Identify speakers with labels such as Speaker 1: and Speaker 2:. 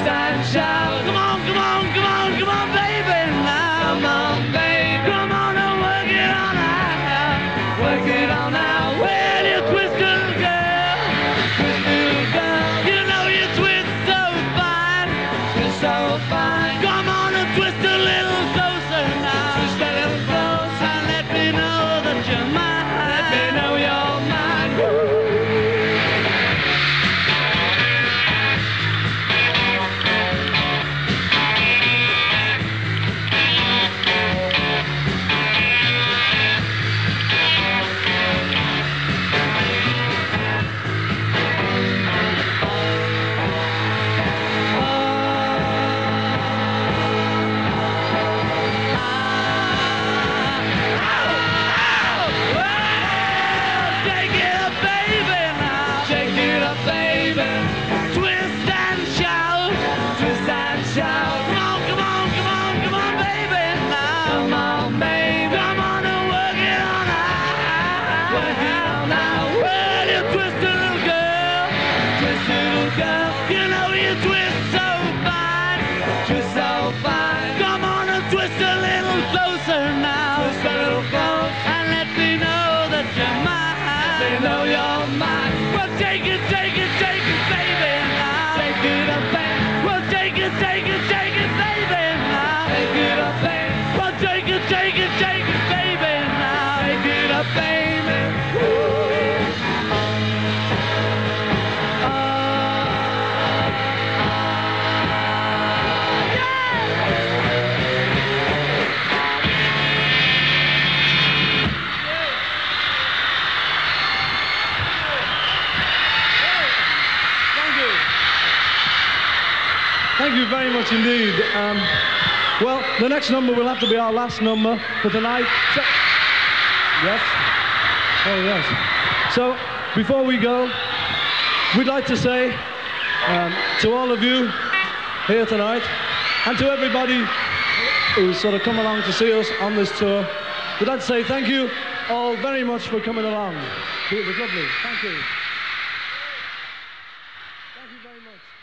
Speaker 1: and shout. Come on, come on, come on, come on, baby, now. Come on, baby. Come on and work it on out. Work it on out. Well, you twist little girl. Twist little girl. You know you twist so fine. Twist so fine. Come on and twist a little closer now. Twist a little closer and let me know that you're mine. Let me know you're mine. Woo. Know you're mine. Well, take it, baby, now. Take it up, baby. Well, take it, baby, now. Take it up, baby. Well, take it, baby, now. Take it up, baby. Woo.
Speaker 2: Thank you very much indeed. Well, the next number will have to be our last number for tonight. So, yes? Oh, yes. So, before we go, we'd like to say to all of you here tonight, and to everybody who's sort of come along to see us on this tour, we'd like to say thank you all very much for coming along. It was lovely. Thank you. Thank you very much.